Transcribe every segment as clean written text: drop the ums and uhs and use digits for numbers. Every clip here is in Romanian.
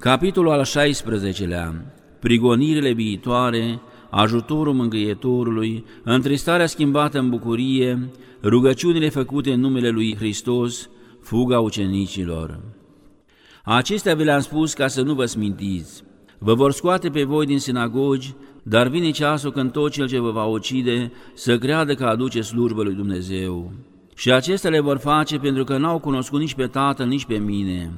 Capitolul al 16-lea. Prigonirile viitoare, ajutorul mângâietorului, întristarea schimbată în bucurie, rugăciunile făcute în numele lui Hristos, fuga ucenicilor. Acestea vi le-am spus ca să nu vă smintiți. Vă vor scoate pe voi din sinagogi, dar vine ceasul când tot cel ce vă va ucide să creadă că aduce slujbă lui Dumnezeu. Și acestea le vor face pentru că n-au cunoscut nici pe Tatăl, nici pe mine.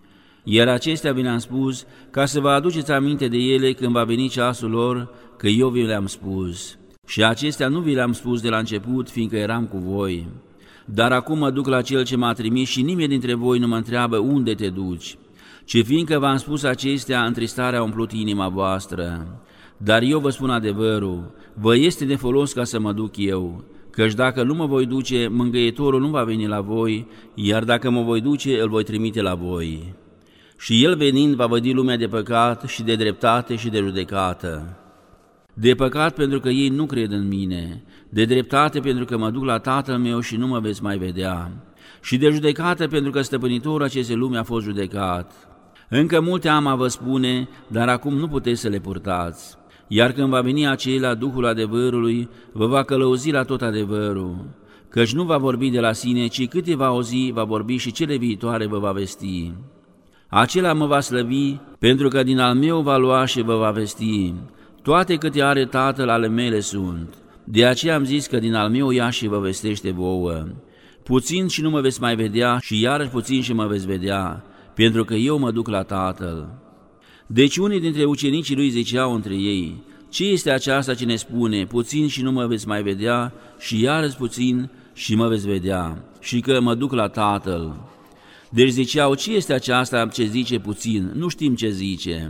Iar acestea vi le-am spus ca să vă aduceți aminte de ele când va veni ceasul lor, că eu vi le-am spus. Și acestea nu vi le-am spus de la început, fiindcă eram cu voi. Dar acum mă duc la Cel ce m-a trimis și nimeni dintre voi nu mă întreabă unde te duci. Ci fiindcă v-am spus acestea, întristarea a umplut inima voastră. Dar eu vă spun adevărul, vă este de folos ca să mă duc eu, căci dacă nu mă voi duce, mângâietorul nu va veni la voi, iar dacă mă voi duce, îl voi trimite la voi. Și el venind va vădi lumea de păcat și de dreptate și de judecată. De păcat pentru că ei nu cred în mine, de dreptate pentru că mă duc la Tatăl meu și nu mă veți mai vedea, și de judecată pentru că stăpânitorul acestei lumi a fost judecat. Încă multe am a vă spune, dar acum nu puteți să le purtați. Iar când va veni acela, Duhul adevărului, vă va călăuzi la tot adevărul, căci nu va vorbi de la sine, ci câte va auzi, va vorbi și cele viitoare vă va vesti. Acela mă va slăvi, pentru că din al meu va lua și vă va vesti. Toate câte are Tatăl ale mele sunt. De aceea am zis că din al meu ia și vă vestește vouă. Puțin și nu mă veți mai vedea și iarăși puțin și mă veți vedea, pentru că eu mă duc la Tatăl. Deci unii dintre ucenicii lui ziceau între ei: ce este aceasta ce ne spune, puțin și nu mă veți mai vedea și iarăși puțin și mă veți vedea, și că mă duc la Tatăl? Deci ziceau: ce este aceasta ce zice puțin, nu știm ce zice.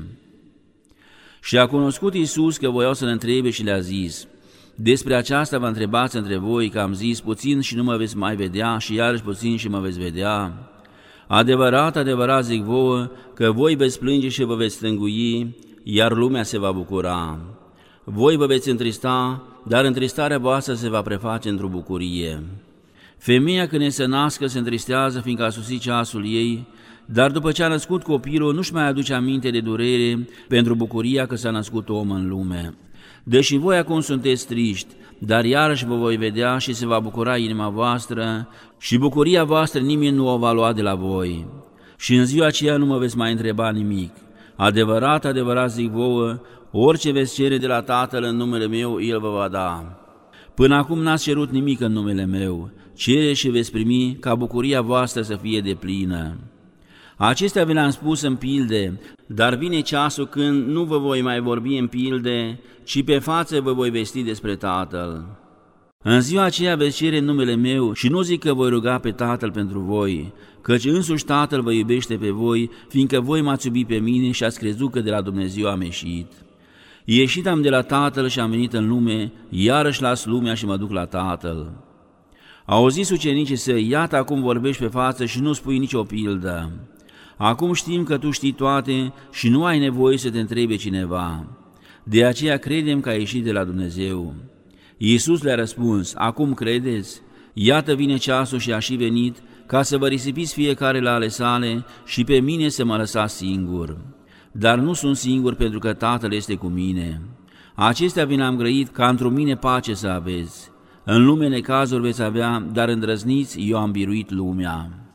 Și a cunoscut Iisus că voiau să-L întrebe și le-a zis: despre aceasta vă întrebați între voi, că am zis puțin și nu mă veți mai vedea și iarăși puțin și mă veți vedea? Adevărat, adevărat zic vouă, că voi veți plânge și vă veți stângui, iar lumea se va bucura. Voi vă veți întrista, dar întristarea voastră se va preface într-o bucurie. Femeia când se nască se întristează, fiindcă a sosit ceasul ei, dar după ce a născut copilul nu-și mai aduce aminte de durere pentru bucuria că s-a născut om în lume. Deși voi acum sunteți triști, dar iarăși vă voi vedea și se va bucura inima voastră și bucuria voastră nimeni nu o va lua de la voi. Și în ziua aceea nu mă veți mai întreba nimic. Adevărat, adevărat zic vouă, orice veți cere de la Tatăl în numele meu, El vă va da. Până acum n-ați cerut nimic în numele meu, cere și veți primi, ca bucuria voastră să fie deplină. Acestea vi le-am spus în pilde, dar vine ceasul când nu vă voi mai vorbi în pilde, ci pe față vă voi vesti despre Tatăl. În ziua aceea veți cere în numele meu și nu zic că voi ruga pe Tatăl pentru voi, căci însuși Tatăl vă iubește pe voi, fiindcă voi m-ați iubit pe mine și ați crezut că de la Dumnezeu am ieșit. Ieșit am de la Tatăl și am venit în lume, iarăși las lumea și mă duc la Tatăl. Au zis ucenicii săi: iată acum vorbești pe față și nu spui nicio pildă. Acum știm că tu știi toate și nu ai nevoie să te întrebe cineva. De aceea credem că ai ieșit de la Dumnezeu. Iisus le-a răspuns: acum credeți? Iată vine ceasul și a și venit, ca să vă risipiți fiecare la ale sale și pe mine să mă lăsați singur. Dar nu sunt singur, pentru că Tatăl este cu mine. Acestea vi le-am grăit ca într-o mine pace să aveți. În lume necazuri veți avea, dar îndrăzniți, eu am biruit lumea.